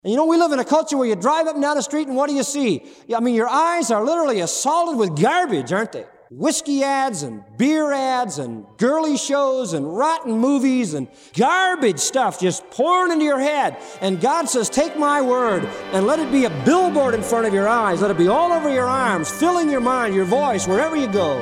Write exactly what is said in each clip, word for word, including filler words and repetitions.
And you know, we live in a culture where you drive up and down the street and what do you see? I mean, your eyes are literally assaulted with garbage, aren't they? Whiskey ads and beer ads and girly shows and rotten movies and garbage stuff just pouring into your head. And God says, take my word and let it be a billboard in front of your eyes. Let it be all over your arms, filling your mind, your voice, wherever you go.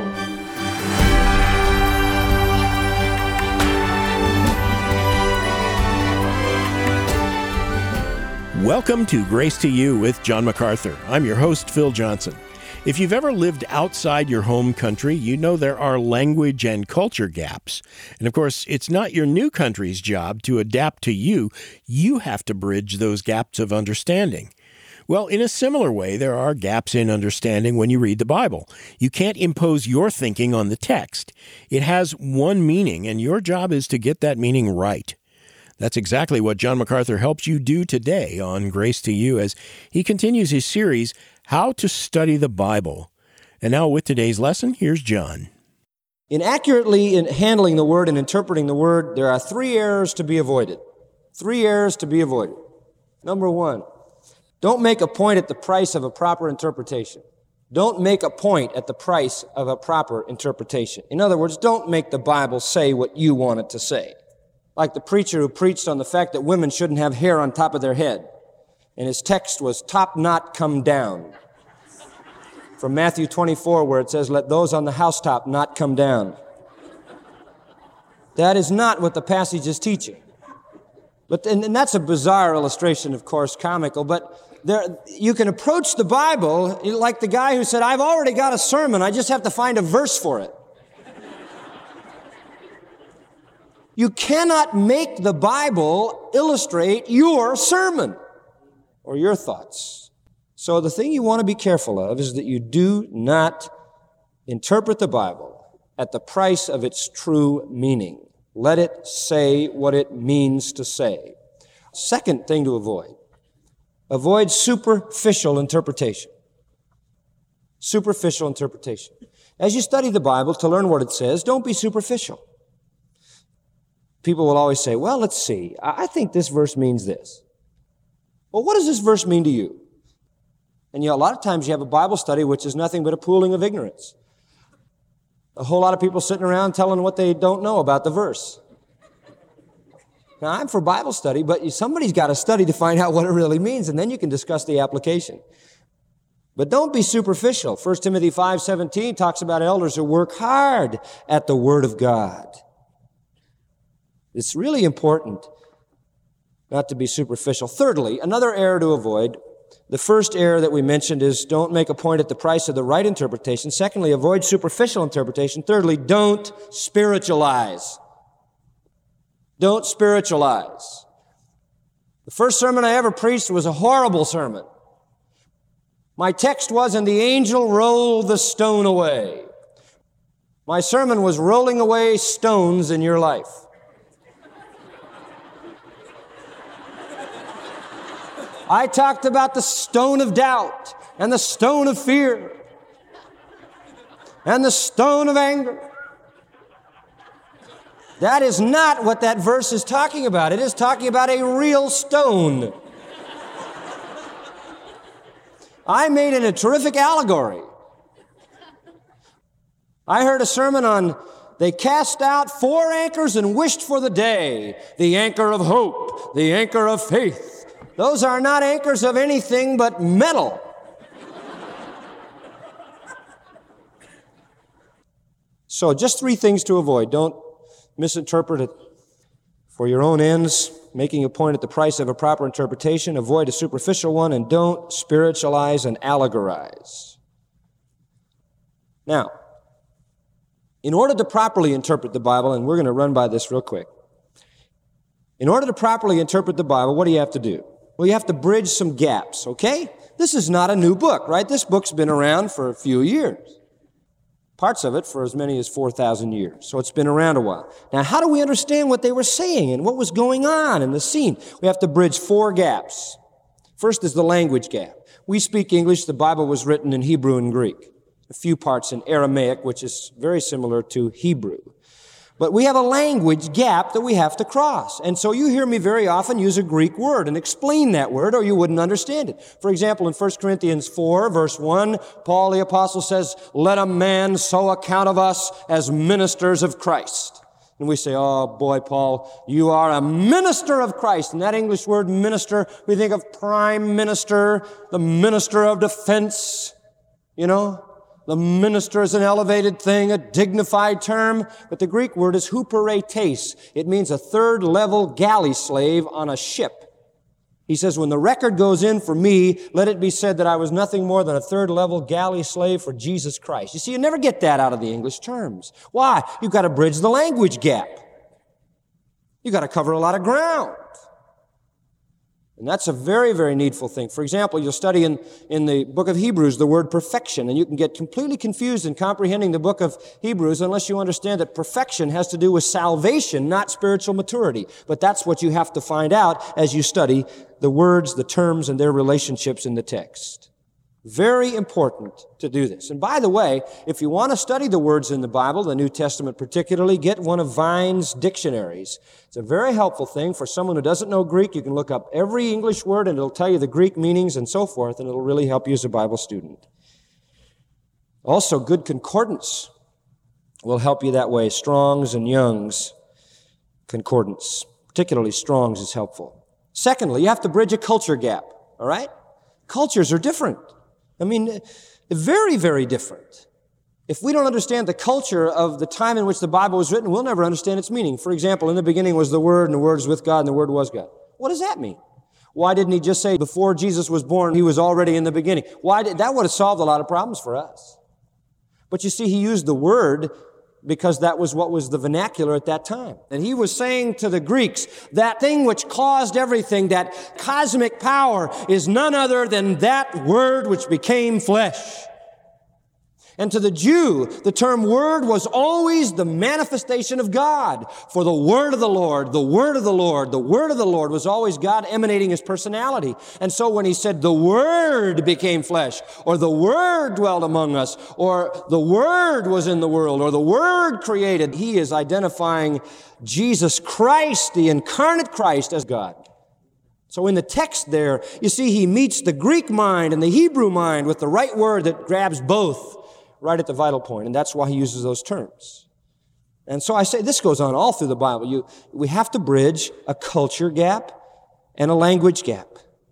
Welcome to Grace to You with John MacArthur. I'm your host, Phil Johnson. If you've ever lived outside your home country, you know there are language and culture gaps. And of course, it's not your new country's job to adapt to you. You have to bridge those gaps of understanding. Well, in a similar way, there are gaps in understanding when you read the Bible. You can't impose your thinking on the text. It has one meaning, and your job is to get that meaning right. That's exactly what John MacArthur helps you do today on Grace to You as he continues his series, How to Study the Bible. And now with today's lesson, here's John. In accurately in handling the Word and interpreting the Word, there are three errors to be avoided. Three errors to be avoided. Number one, don't make a point at the price of a proper interpretation. Don't make a point at the price of a proper interpretation. In other words, don't make the Bible say what you want it to say. Like the preacher who preached on the fact that women shouldn't have hair on top of their head. And his text was, top knot come down. From Matthew twenty-four, where it says, let those on the housetop not come down. That is not what the passage is teaching. But and, and that's a bizarre illustration, of course, comical, but there you can approach the Bible like the guy who said, I've already got a sermon, I just have to find a verse for it. You cannot make the Bible illustrate your sermon or your thoughts. So the thing you want to be careful of is that you do not interpret the Bible at the price of its true meaning. Let it say what it means to say. Second thing to avoid, avoid superficial interpretation. Superficial interpretation. As you study the Bible to learn what it says, don't be superficial. People will always say, well, let's see, I think this verse means this. Well, what does this verse mean to you? And you know, a lot of times you have a Bible study which is nothing but a pooling of ignorance. A whole lot of people sitting around telling what they don't know about the verse. Now, I'm for Bible study, but somebody's got to study to find out what it really means, and then you can discuss the application. But don't be superficial. First Timothy five seventeen talks about elders who work hard at the Word of God. It's really important not to be superficial. Thirdly, another error to avoid. The first error that we mentioned is don't make a point at the price of the right interpretation. Secondly, avoid superficial interpretation. Thirdly, don't spiritualize. Don't spiritualize. The first sermon I ever preached was a horrible sermon. My text was, and the angel rolled the stone away. My sermon was rolling away stones in your life. I talked about the stone of doubt and the stone of fear and the stone of anger. That is not what that verse is talking about. It is talking about a real stone. I made it a terrific allegory. I heard a sermon on they cast out four anchors and wished for the day. The anchor of hope, the anchor of faith. Those are not anchors of anything but metal. So just three things to avoid. Don't misinterpret it for your own ends, making a point at the price of a proper interpretation. Avoid a superficial one, and don't spiritualize and allegorize. Now, in order to properly interpret the Bible, and we're going to run by this real quick. In order to properly interpret the Bible, what do you have to do? Well, you have to bridge some gaps, okay? This is not a new book, right? This book's been around for a few years. Parts of it for as many as four thousand years. So it's been around a while. Now, how do we understand what they were saying and what was going on in the scene? We have to bridge four gaps. First is the language gap. We speak English. The Bible was written in Hebrew and Greek. A few parts in Aramaic, which is very similar to Hebrew. But we have a language gap that we have to cross. And so you hear me very often use a Greek word and explain that word or you wouldn't understand it. For example, in First Corinthians four, verse one, Paul the apostle says, "Let a man so account of us as ministers of Christ." And we say, "Oh boy, Paul, you are a minister of Christ." And that English word minister, we think of prime minister, the minister of defense, you know. The minister is an elevated thing, a dignified term, but the Greek word is huperetes. It means a third-level galley slave on a ship. He says, when the record goes in for me, let it be said that I was nothing more than a third-level galley slave for Jesus Christ. You see, you never get that out of the English terms. Why? You've got to bridge the language gap. You've got to cover a lot of ground. And that's a very, very needful thing. For example, you'll study in, in the book of Hebrews the word perfection, and you can get completely confused in comprehending the book of Hebrews unless you understand that perfection has to do with salvation, not spiritual maturity. But that's what you have to find out as you study the words, the terms, and their relationships in the text. Very important to do this. And by the way, if you want to study the words in the Bible, the New Testament particularly, get one of Vine's dictionaries. It's a very helpful thing for someone who doesn't know Greek. You can look up every English word and it'll tell you the Greek meanings and so forth, and it'll really help you as a Bible student. Also, good concordance will help you that way. Strong's and Young's concordance, particularly Strong's, is helpful. Secondly, you have to bridge a culture gap, all right? Cultures are different. I mean, very, very different. If we don't understand the culture of the time in which the Bible was written, we'll never understand its meaning. For example, in the beginning was the Word, and the Word was with God, and the Word was God. What does that mean? Why didn't he just say before Jesus was born, he was already in the beginning? Why did, that would have solved a lot of problems for us. But you see, he used the Word because that was what was the vernacular at that time. And he was saying to the Greeks, that thing which caused everything, that cosmic power, is none other than that Word which became flesh. And to the Jew, the term word was always the manifestation of God. For the word of the Lord, the word of the Lord, the word of the Lord was always God emanating his personality. And so when he said the word became flesh, or the word dwelt among us, or the word was in the world, or the word created, he is identifying Jesus Christ, the incarnate Christ, as God. So in the text there, you see he meets the Greek mind and the Hebrew mind with the right word that grabs both right at the vital point, and that's why he uses those terms. And so I say this goes on all through the Bible. You, we have to bridge a culture gap and a language gap.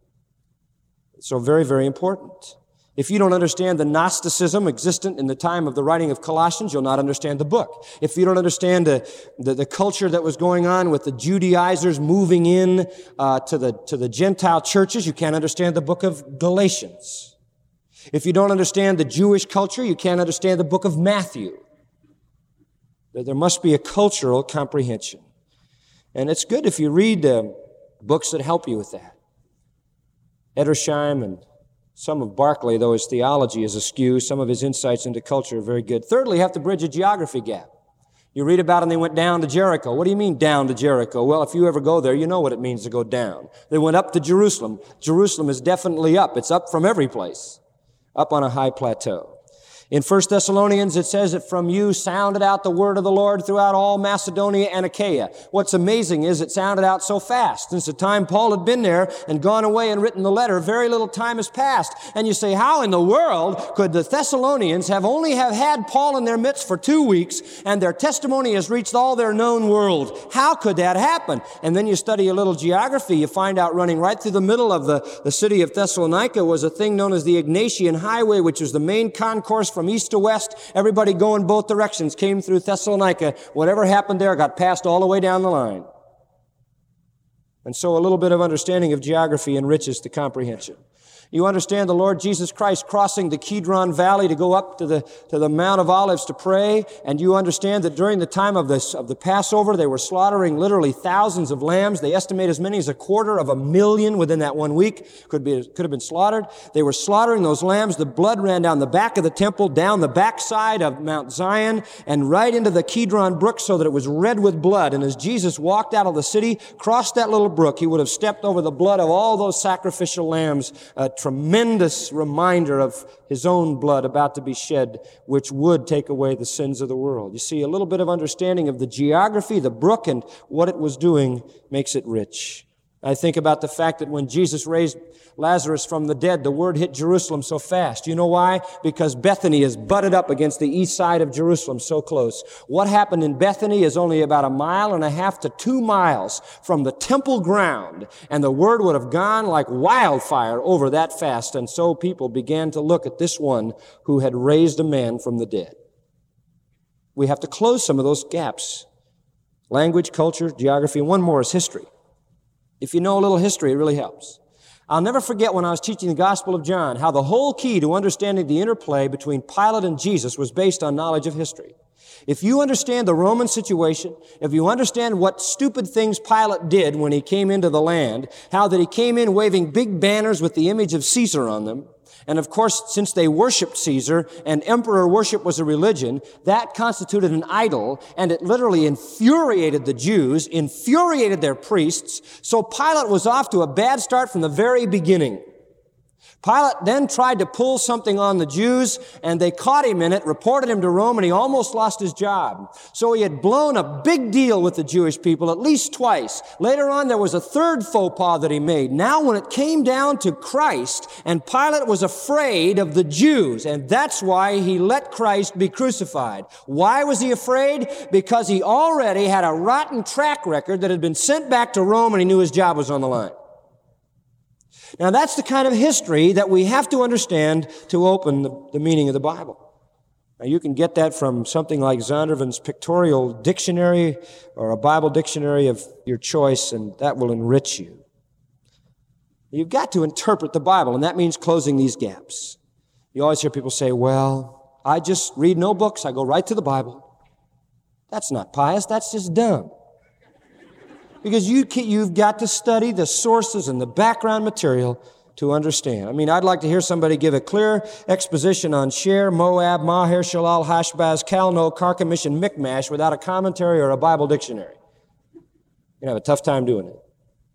So very, very important. If you don't understand the Gnosticism existent in the time of the writing of Colossians, you'll not understand the book. If you don't understand the, the, the culture that was going on with the Judaizers moving in uh, to the to the Gentile churches, you can't understand the book of Galatians. If you don't understand the Jewish culture, you can't understand the book of Matthew. There must be a cultural comprehension. And it's good if you read uh, books that help you with that. Edersheim and some of Barclay, though his theology is askew, some of his insights into culture are very good. Thirdly, you have to bridge a geography gap. You read about them, they went down to Jericho. What do you mean down to Jericho? Well, if you ever go there, you know what it means to go down. They went up to Jerusalem. Jerusalem is definitely up. It's up from every place. Up on a high plateau. In First Thessalonians, it says that from you sounded out the word of the Lord throughout all Macedonia and Achaia. What's amazing is it sounded out so fast. Since the time Paul had been there and gone away and written the letter, very little time has passed. And you say, how in the world could the Thessalonians have only have had Paul in their midst for two weeks and their testimony has reached all their known world? How could that happen? And then you study a little geography, you find out running right through the middle of the, the city of Thessalonica was a thing known as the Egnatian Highway, which was the main concourse from east to west. Everybody going both directions came through Thessalonica. Whatever happened there got passed all the way down the line. And so a little bit of understanding of geography enriches the comprehension. You understand the Lord Jesus Christ crossing the Kidron Valley to go up to the, to the Mount of Olives to pray. And you understand that during the time of this, of the Passover, they were slaughtering literally thousands of lambs. They estimate as many as a quarter of a million within that one week could be, could have been slaughtered. They were slaughtering those lambs. The blood ran down the back of the temple, down the backside of Mount Zion, and right into the Kidron Brook so that it was red with blood. And as Jesus walked out of the city, crossed that little brook, he would have stepped over the blood of all those sacrificial lambs uh, tremendous reminder of his own blood about to be shed, which would take away the sins of the world. You see, a little bit of understanding of the geography, the brook, and what it was doing makes it rich. I think about the fact that when Jesus raised Lazarus from the dead, the word hit Jerusalem so fast. You know why? Because Bethany is butted up against the east side of Jerusalem, so close. What happened in Bethany is only about a mile and a half to two miles from the temple ground, and the word would have gone like wildfire over that fast, and so people began to look at this one who had raised a man from the dead. We have to close some of those gaps. Language, culture, geography, and one more is history. If you know a little history, it really helps. I'll never forget when I was teaching the Gospel of John, how the whole key to understanding the interplay between Pilate and Jesus was based on knowledge of history. If you understand the Roman situation, if you understand what stupid things Pilate did when he came into the land, how that he came in waving big banners with the image of Caesar on them, and of course, since they worshiped Caesar and emperor worship was a religion, that constituted an idol, and it literally infuriated the Jews, infuriated their priests. So Pilate was off to a bad start from the very beginning. Pilate then tried to pull something on the Jews, and they caught him in it, reported him to Rome, and he almost lost his job. So he had blown a big deal with the Jewish people at least twice. Later on, there was a third faux pas that he made. Now, when it came down to Christ, and Pilate was afraid of the Jews, and that's why he let Christ be crucified. Why was he afraid? Because he already had a rotten track record that had been sent back to Rome, and he knew his job was on the line. Now, that's the kind of history that we have to understand to open the, the meaning of the Bible. Now, you can get that from something like Zondervan's Pictorial Dictionary or a Bible dictionary of your choice, and that will enrich you. You've got to interpret the Bible, and that means closing these gaps. You always hear people say, well, I just read no books. I go right to the Bible. That's not pious. That's just dumb. Because you can, you've got to study the sources and the background material to understand. I mean, I'd like to hear somebody give a clear exposition on Sher, Moab, Maher, Shalal, Hashbaz, Calno, Carchemish, and Michmash without a commentary or a Bible dictionary. You're going to have a tough time doing it.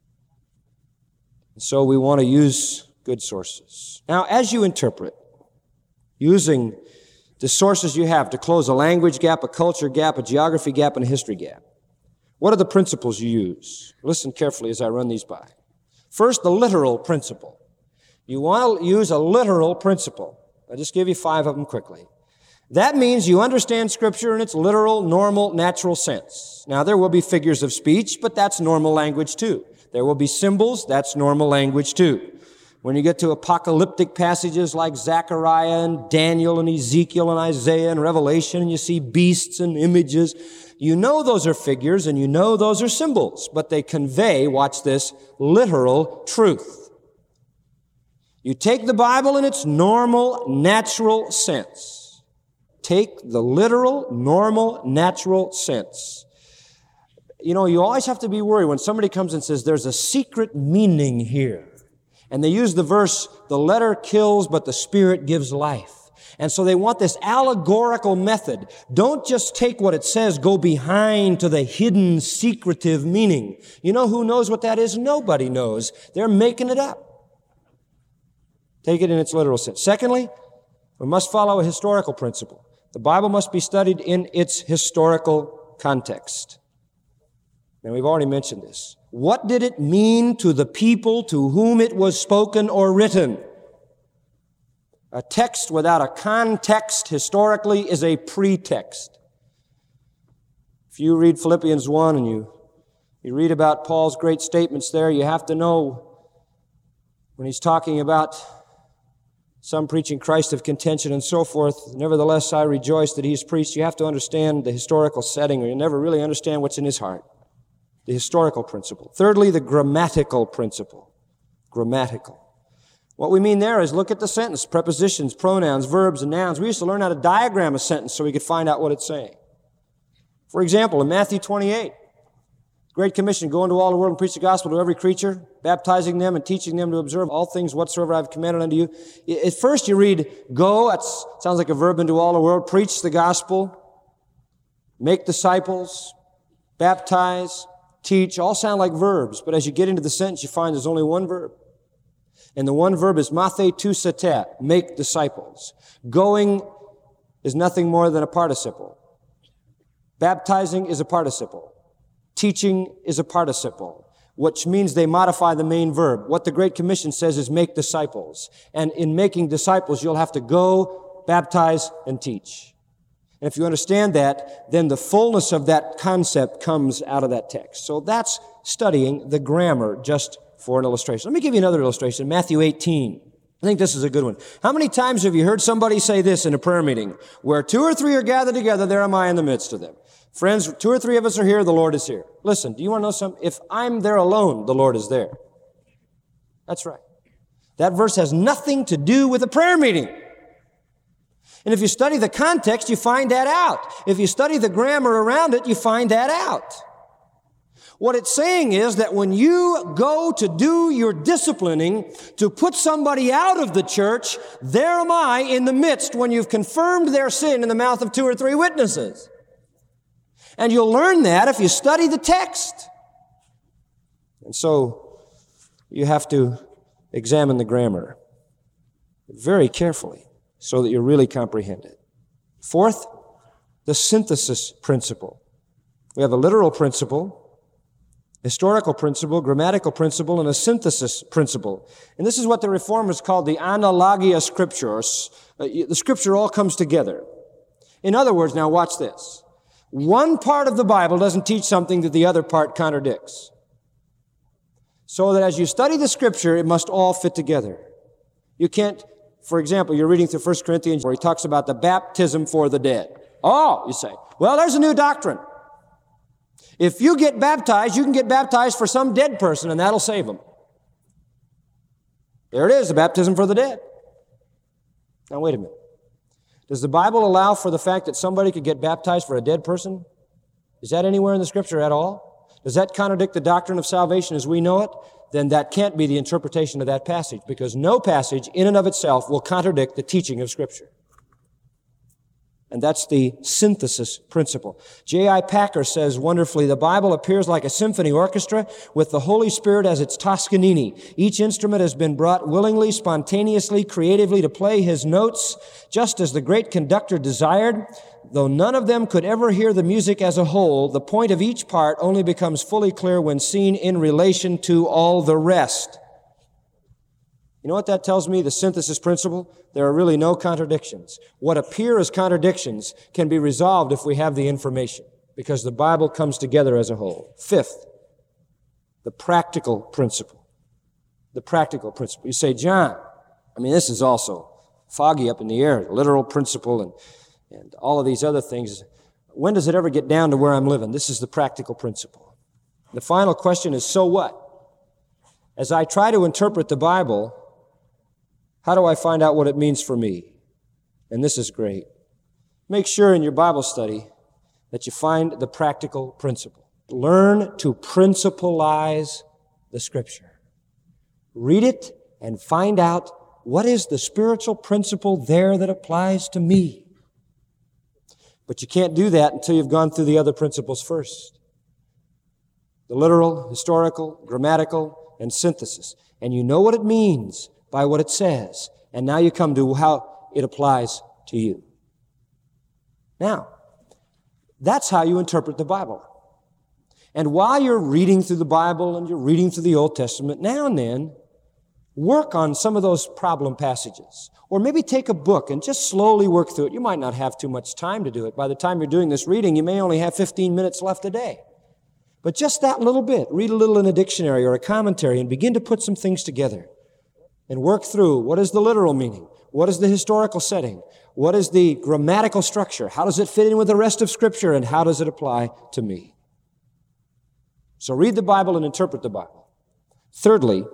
And so we want to use good sources. Now, as you interpret, using the sources you have to close a language gap, a culture gap, a geography gap, and a history gap, what are the principles you use? Listen carefully as I run these by. First, the literal principle. You want to use a literal principle. I'll just give you five of them quickly. That means you understand Scripture in its literal, normal, natural sense. Now, there will be figures of speech, but that's normal language too. There will be symbols, that's normal language too. When you get to apocalyptic passages like Zechariah and Daniel and Ezekiel and Isaiah and Revelation, and you see beasts and images, you know those are figures and you know those are symbols, but they convey, watch this, literal truth. You take the Bible in its normal, natural sense. Take the literal, normal, natural sense. You know, you always have to be worried when somebody comes and says, there's a secret meaning here. And they use the verse, the letter kills, but the Spirit gives life. And so they want this allegorical method. Don't just take what it says, go behind to the hidden, secretive meaning. You know who knows what that is? Nobody knows. They're making it up. Take it in its literal sense. Secondly, we must follow a historical principle. The Bible must be studied in its historical context. Now, we've already mentioned this. What did it mean to the people to whom it was spoken or written? A text without a context historically is a pretext. If you read Philippians one and you, you read about Paul's great statements there, you have to know when he's talking about some preaching Christ of contention and so forth, nevertheless I rejoice that he's preached. You have to understand the historical setting or you never really understand what's in his heart. The historical principle. Thirdly, the grammatical principle. Grammatical. What we mean there is look at the sentence, prepositions, pronouns, verbs, and nouns. We used to learn how to diagram a sentence so we could find out what it's saying. For example, in Matthew twenty-eight, Great Commission, go into all the world and preach the gospel to every creature, baptizing them and teaching them to observe all things whatsoever I've commanded unto you. At first you read, go, that sounds like a verb, into all the world, preach the gospel, make disciples, baptize, teach, all sound like verbs, but as you get into the sentence, you find there's only one verb. And the one verb is mathe tu setet, make disciples. Going is nothing more than a participle. Baptizing is a participle. Teaching is a participle, which means they modify the main verb. What the Great Commission says is make disciples. And in making disciples, you'll have to go, baptize, and teach. And if you understand that, then the fullness of that concept comes out of that text. So that's studying the grammar just for an illustration. Let me give you another illustration. Matthew eighteen. I think this is a good one. How many times have you heard somebody say this in a prayer meeting? Where two or three are gathered together, there am I in the midst of them. Friends, two or three of us are here, the Lord is here. Listen, do you want to know something? If I'm there alone, the Lord is there. That's right. That verse has nothing to do with a prayer meeting. And if you study the context, you find that out. If you study the grammar around it, you find that out. What it's saying is that when you go to do your disciplining, to put somebody out of the church, there am I in the midst when you've confirmed their sin in the mouth of two or three witnesses. And you'll learn that if you study the text. And so you have to examine the grammar very carefully so that you really comprehend it. Fourth, the synthesis principle. We have a literal principle, historical principle, grammatical principle, and a synthesis principle. And this is what the Reformers called the analogia scriptures. The scripture all comes together. In other words, now watch this. One part of the Bible doesn't teach something that the other part contradicts. So that as you study the scripture, it must all fit together. You can't, for example, you're reading through First Corinthians where he talks about the baptism for the dead. Oh, you say, well, there's a new doctrine. If you get baptized, you can get baptized for some dead person, and that'll save them. There it is, the baptism for the dead. Now, wait a minute. Does the Bible allow for the fact that somebody could get baptized for a dead person? Is that anywhere in the Scripture at all? Does that contradict the doctrine of salvation as we know it? Then that can't be the interpretation of that passage, because no passage in and of itself will contradict the teaching of Scripture. And that's the synthesis principle. J I Packer says wonderfully, the Bible appears like a symphony orchestra with the Holy Spirit as its Toscanini. Each instrument has been brought willingly, spontaneously, creatively to play his notes, just as the great conductor desired. Though none of them could ever hear the music as a whole, the point of each part only becomes fully clear when seen in relation to all the rest. You know what that tells me? The synthesis principle? There are really no contradictions. What appear as contradictions can be resolved if we have the information, because the Bible comes together as a whole. Fifth, the practical principle. The practical principle. You say, John, I mean, this is also foggy up in the air, the literal principle and, and all of these other things. When does it ever get down to where I'm living? This is the practical principle. The final question is, so what? As I try to interpret the Bible, how do I find out what it means for me? And this is great. Make sure in your Bible study that you find the practical principle. Learn to principalize the Scripture. Read it and find out what is the spiritual principle there that applies to me. But you can't do that until you've gone through the other principles first. The literal, historical, grammatical, and synthesis. And you know what it means by what it says. And now you come to how it applies to you. Now, that's how you interpret the Bible. And while you're reading through the Bible and you're reading through the Old Testament, now and then, work on some of those problem passages. Or maybe take a book and just slowly work through it. You might not have too much time to do it. By the time you're doing this reading, you may only have fifteen minutes left a day. But just that little bit. Read a little in a dictionary or a commentary and begin to put some things together. And work through what is the literal meaning? What is the historical setting? What is the grammatical structure? How does it fit in with the rest of Scripture? And how does it apply to me? So read the Bible and interpret the Bible. Thirdly,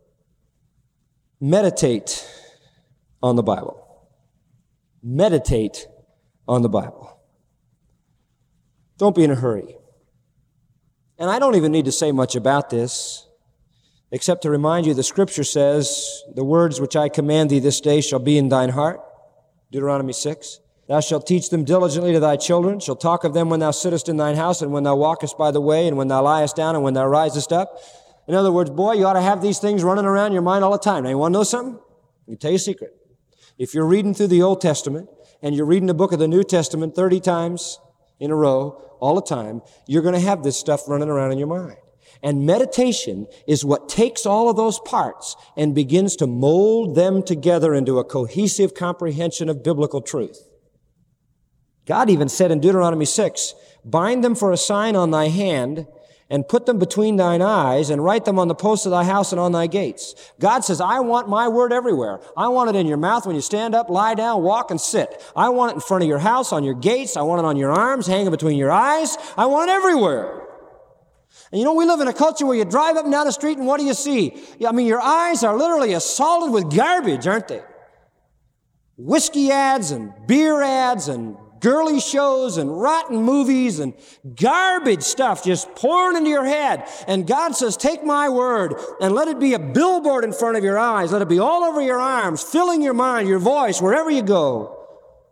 meditate on the Bible. Meditate on the Bible. Don't be in a hurry. And I don't even need to say much about this, except to remind you the Scripture says, the words which I command thee this day shall be in thine heart. Deuteronomy six. Thou shalt teach them diligently to thy children, shalt talk of them when thou sittest in thine house, and when thou walkest by the way, and when thou liest down, and when thou risest up. In other words, boy, you ought to have these things running around your mind all the time. Now, you want to know something? Let me tell you a secret. If you're reading through the Old Testament and you're reading the book of the New Testament thirty times in a row, all the time, you're going to have this stuff running around in your mind. And meditation is what takes all of those parts and begins to mold them together into a cohesive comprehension of biblical truth. God even said in Deuteronomy six, bind them for a sign on thy hand and put them between thine eyes and write them on the posts of thy house and on thy gates. God says, I want my word everywhere. I want it in your mouth when you stand up, lie down, walk, and sit. I want it in front of your house, on your gates. I want it on your arms, hanging between your eyes. I want it everywhere. And you know, we live in a culture where you drive up and down the street and what do you see? I mean, your eyes are literally assaulted with garbage, aren't they? Whiskey ads and beer ads and girly shows and rotten movies and garbage stuff just pouring into your head. And God says, take my word and let it be a billboard in front of your eyes. Let it be all over your arms, filling your mind, your voice, wherever you go.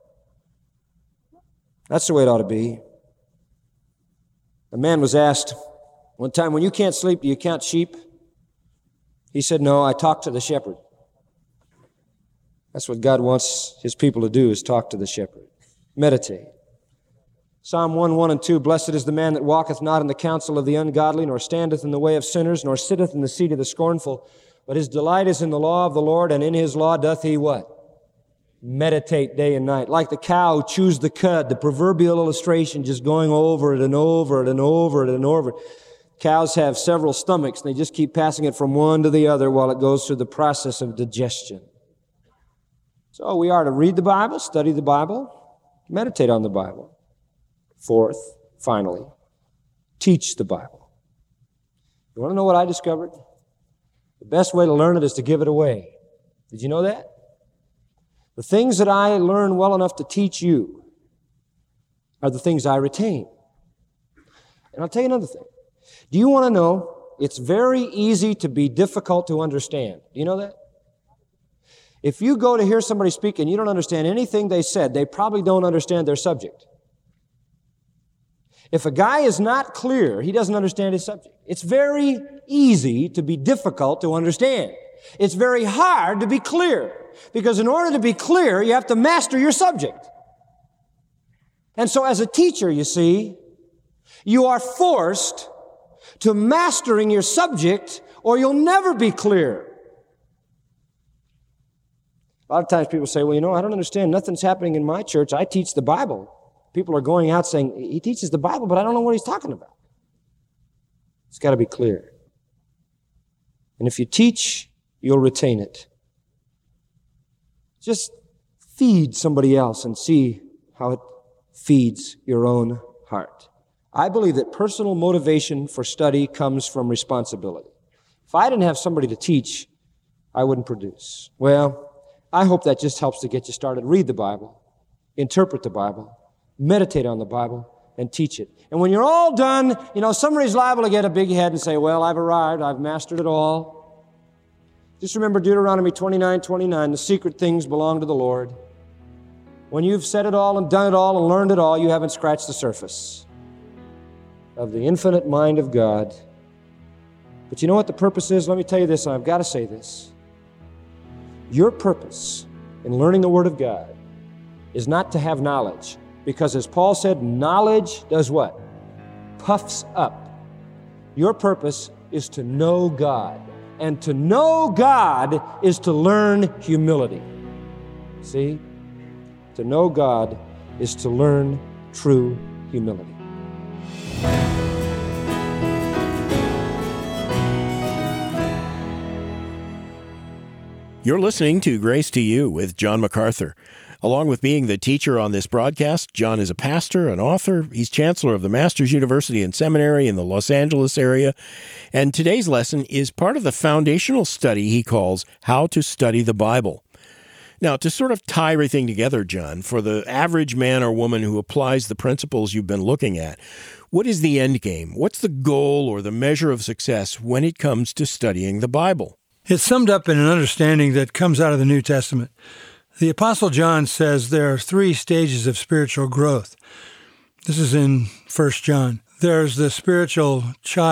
That's the way it ought to be. A man was asked one time, when you can't sleep, do you count sheep? He said, no, I talk to the shepherd. That's what God wants his people to do, is talk to the shepherd. Meditate. Psalm one, one and two, blessed is the man that walketh not in the counsel of the ungodly, nor standeth in the way of sinners, nor sitteth in the seat of the scornful. But his delight is in the law of the Lord, and in his law doth he what? Meditate day and night. Like the cow who chews the cud, the proverbial illustration, just going over it and over it and over it and over it. Cows have several stomachs, and they just keep passing it from one to the other while it goes through the process of digestion. So we are to read the Bible, study the Bible, meditate on the Bible. Fourth, finally, teach the Bible. You want to know what I discovered? The best way to learn it is to give it away. Did you know that? The things that I learn well enough to teach you are the things I retain. And I'll tell you another thing. Do you want to know? It's very easy to be difficult to understand. Do you know that? If you go to hear somebody speak and you don't understand anything they said, they probably don't understand their subject. If a guy is not clear, he doesn't understand his subject. It's very easy to be difficult to understand. It's very hard to be clear, because in order to be clear, you have to master your subject. And so as a teacher, you see, you are forced to mastering your subject, or you'll never be clear. A lot of times people say, well, you know, I don't understand. Nothing's happening in my church. I teach the Bible. People are going out saying, he teaches the Bible, but I don't know what he's talking about. It's got to be clear. And if you teach, you'll retain it. Just feed somebody else and see how it feeds your own heart. I believe that personal motivation for study comes from responsibility. If I didn't have somebody to teach, I wouldn't produce. Well, I hope that just helps to get you started. Read the Bible, interpret the Bible, meditate on the Bible, and teach it. And when you're all done, you know, somebody's liable to get a big head and say, well, I've arrived, I've mastered it all. Just remember Deuteronomy twenty-nine, twenty-nine, the secret things belong to the Lord. When you've said it all and done it all and learned it all, you haven't scratched the surface of the infinite mind of God. But you know what the purpose is? Let me tell you this, and I've got to say this. Your purpose in learning the Word of God is not to have knowledge, because as Paul said, knowledge does what? Puffs up. Your purpose is to know God, and to know God is to learn humility. See? To know God is to learn true humility. You're listening to Grace to You with John MacArthur. Along with being the teacher on this broadcast, John is a pastor, an author. He's chancellor of the Masters University and Seminary in the Los Angeles area. And today's lesson is part of the foundational study he calls How to Study the Bible. Now, to sort of tie everything together, John, for the average man or woman who applies the principles you've been looking at, what is the end game? What's the goal or the measure of success when it comes to studying the Bible? It's summed up in an understanding that comes out of the New Testament. The Apostle John says there are three stages of spiritual growth. This is in First John. There's the spiritual child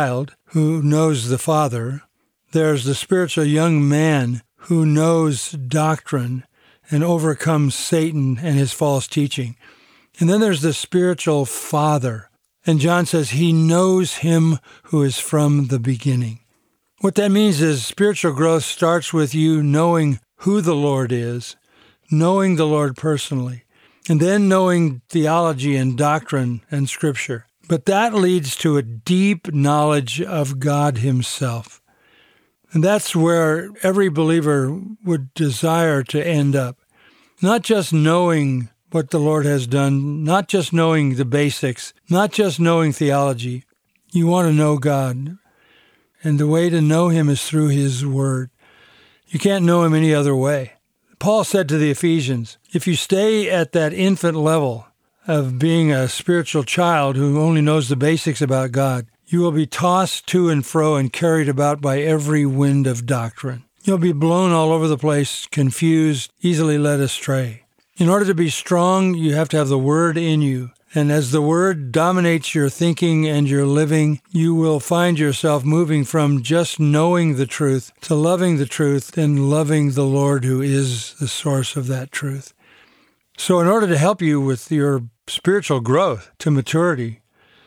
who knows the Father. There's the spiritual young man who knows doctrine and overcomes Satan and his false teaching. And then there's the spiritual father. And John says he knows him who is from the beginning. What that means is spiritual growth starts with you knowing who the Lord is, knowing the Lord personally, and then knowing theology and doctrine and Scripture. But that leads to a deep knowledge of God himself. And that's where every believer would desire to end up. Not just knowing what the Lord has done, not just knowing the basics, not just knowing theology. You want to know God. And the way to know him is through his word. You can't know him any other way. Paul said to the Ephesians, if you stay at that infant level of being a spiritual child who only knows the basics about God, you will be tossed to and fro and carried about by every wind of doctrine. You'll be blown all over the place, confused, easily led astray. In order to be strong, you have to have the Word in you. And as the Word dominates your thinking and your living, you will find yourself moving from just knowing the truth to loving the truth and loving the Lord who is the source of that truth. So in order to help you with your spiritual growth to maturity,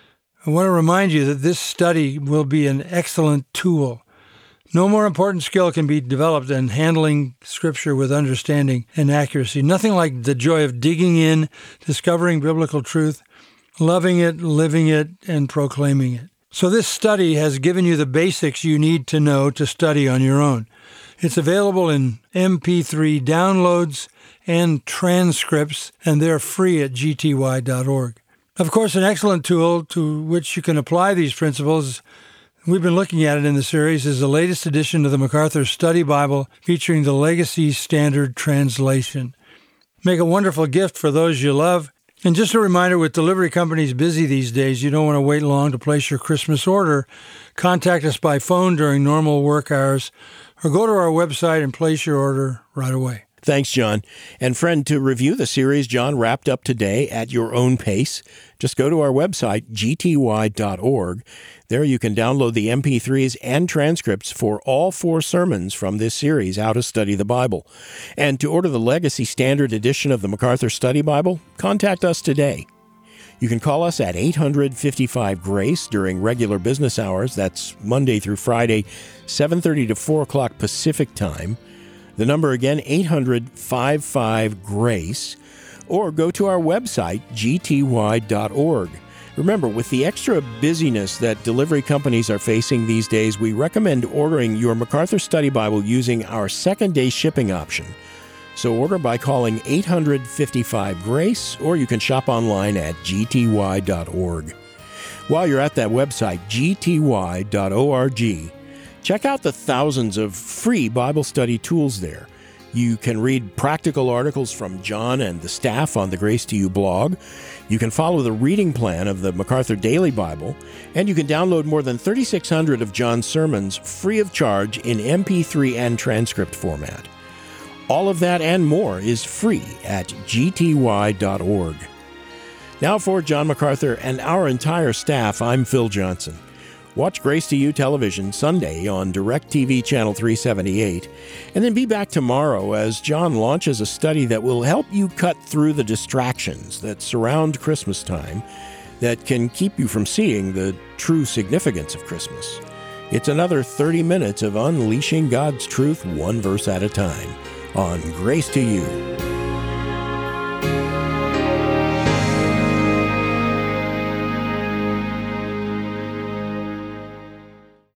I want to remind you that this study will be an excellent tool. No more important skill can be developed than handling Scripture with understanding and accuracy. Nothing like the joy of digging in, discovering biblical truth, loving it, living it, and proclaiming it. So this study has given you the basics you need to know to study on your own. It's available in M P three downloads and transcripts, and they're free at G T Y dot org. Of course, an excellent tool to which you can apply these principles, we've been looking at it in the series, is the latest edition of the MacArthur Study Bible featuring the Legacy Standard Translation. Make a wonderful gift for those you love. And just a reminder, with delivery companies busy these days, you don't want to wait long to place your Christmas order. Contact us by phone during normal work hours or go to our website and place your order right away. Thanks, John. And friend, to review the series John wrapped up today at your own pace, just go to our website, G T Y dot org. There you can download the M P threes and transcripts for all four sermons from this series, How to Study the Bible. And to order the Legacy Standard Edition of the MacArthur Study Bible, contact us today. You can call us at eight hundred fifty-five GRACE during regular business hours. That's Monday through Friday, seven thirty to four o'clock Pacific Time. The number again, eight hundred fifty-five GRACE, or go to our website, G T Y dot org. Remember, with the extra busyness that delivery companies are facing these days, we recommend ordering your MacArthur Study Bible using our second-day shipping option. So order by calling eight hundred fifty-five GRACE, or you can shop online at G T Y dot org. While you're at that website, G T Y dot org, check out the thousands of free Bible study tools there. You can read practical articles from John and the staff on the Grace to You blog. You can follow the reading plan of the MacArthur Daily Bible, and you can download more than thirty-six hundred of John's sermons free of charge in M P three and transcript format. All of that and more is free at G T Y dot org. Now for John MacArthur and our entire staff, I'm Phil Johnson. Watch Grace to You Television Sunday on DirecTV Channel three seventy-eight, and then be back tomorrow as John launches a study that will help you cut through the distractions that surround Christmas time that can keep you from seeing the true significance of Christmas. It's another thirty minutes of unleashing God's truth one verse at a time on Grace to You.